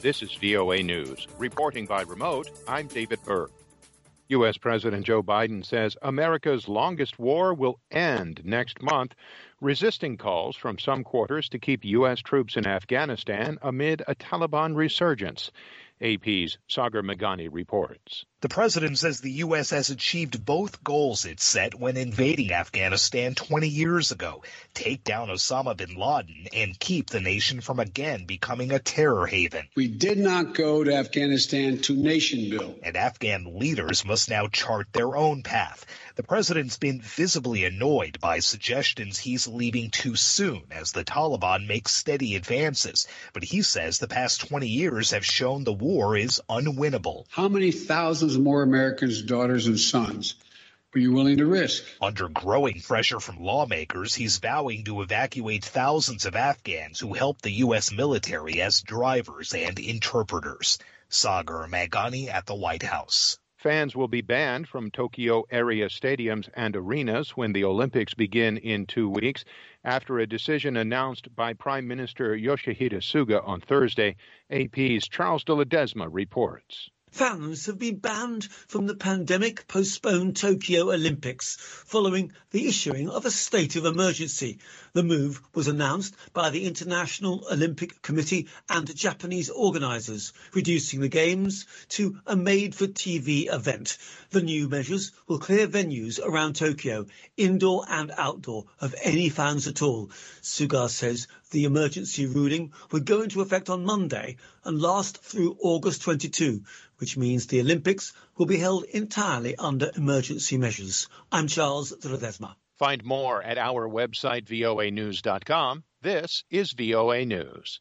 This is VOA News. Reporting by remote, I'm David Berg. U.S. President Joe Biden says America's longest war will end next month, resisting calls from some quarters to keep U.S. troops in Afghanistan amid a Taliban resurgence. AP's Sagar Meghani reports. The president says the U.S. has achieved both goals it set when invading Afghanistan 20 years ago, take down Osama bin Laden and keep the nation from again becoming a terror haven. We did not go to Afghanistan to nation build. And Afghan leaders must now chart their own path. The president's been visibly annoyed by suggestions he's leaving too soon as the Taliban makes steady advances. But he says the past 20 years have shown the war is unwinnable. How many thousands more Americans' daughters and sons were you willing to risk? Under growing pressure from lawmakers, he's vowing to evacuate thousands of Afghans who help the U.S. military as drivers and interpreters. Sagar Meghani at the White House. Fans will be banned from Tokyo area stadiums and arenas when the Olympics begin in 2 weeks, after a decision announced by Prime Minister Yoshihide Suga on Thursday. AP's Charles de Ledesma reports. Fans have been banned from the pandemic-postponed Tokyo Olympics following the issuing of a state of emergency. The move was announced by the International Olympic Committee and Japanese organisers, reducing the Games to a made-for-TV event. The new measures will clear venues around Tokyo, indoor and outdoor, of any fans at all. Suga says the emergency ruling would go into effect on Monday and last through August 22, which means the Olympics will be held entirely under emergency measures. I'm Charles de Ledesma. Find more at our website, voanews.com. This is VOA News.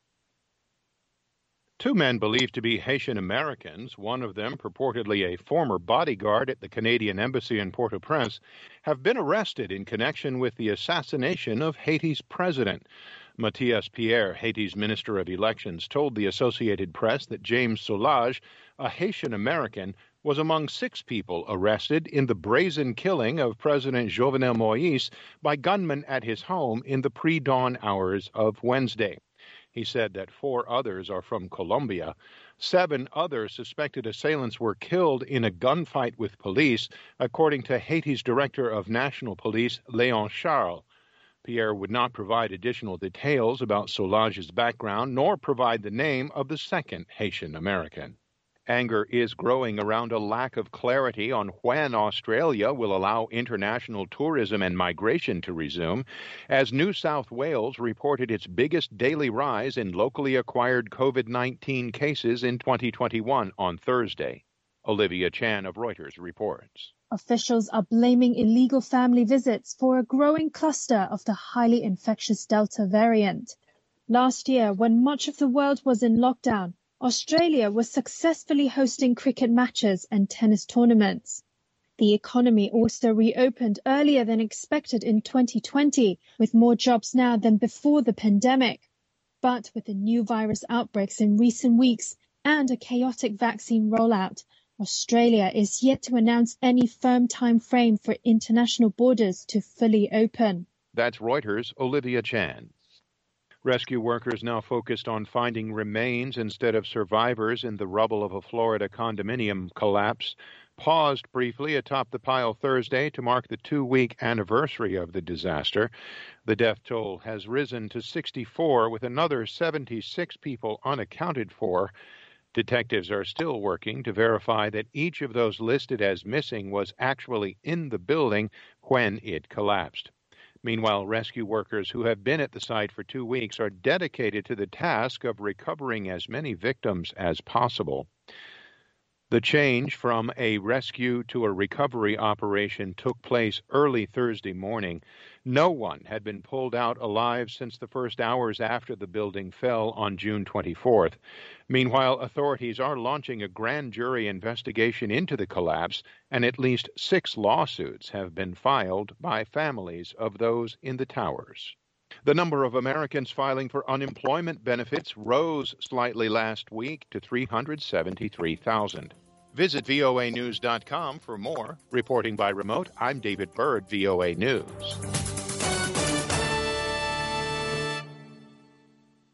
Two men believed to be Haitian Americans, one of them purportedly a former bodyguard at the Canadian Embassy in Port-au-Prince, have been arrested in connection with the assassination of Haiti's president. Mathias Pierre, Haiti's Minister of Elections, told the Associated Press that James Solage, a Haitian American, was among 6 people arrested in the brazen killing of President Jovenel Moïse by gunmen at his home in the pre-dawn hours of Wednesday. He said that 4 others are from Colombia. 7 other suspected assailants were killed in a gunfight with police, according to Haiti's Director of National Police, Léon Charles. Pierre would not provide additional details about Solage's background, nor provide the name of the second Haitian American. Anger is growing around a lack of clarity on when Australia will allow international tourism and migration to resume, as New South Wales reported its biggest daily rise in locally acquired COVID-19 cases in 2021 on Thursday. Olivia Chan of Reuters reports. Officials are blaming illegal family visits for a growing cluster of the highly infectious Delta variant. Last year, when much of the world was in lockdown, Australia was successfully hosting cricket matches and tennis tournaments. The economy also reopened earlier than expected in 2020, with more jobs now than before the pandemic. But with the new virus outbreaks in recent weeks and a chaotic vaccine rollout, Australia is yet to announce any firm time frame for international borders to fully open. That's Reuters' Olivia Chan. Rescue workers now focused on finding remains instead of survivors in the rubble of a Florida condominium collapse paused briefly atop the pile Thursday to mark the 2-week anniversary of the disaster. The death toll has risen to 64, with another 76 people unaccounted for. Detectives are still working to verify that each of those listed as missing was actually in the building when it collapsed. Meanwhile, rescue workers who have been at the site for 2 weeks are dedicated to the task of recovering as many victims as possible. The change from a rescue to a recovery operation took place early Thursday morning. No one had been pulled out alive since the first hours after the building fell on June 24th. Meanwhile, authorities are launching a grand jury investigation into the collapse, and at least 6 lawsuits have been filed by families of those in the towers. The number of Americans filing for unemployment benefits rose slightly last week to 373,000. Visit voanews.com for more. Reporting by remote, I'm David Byrd, VOA News.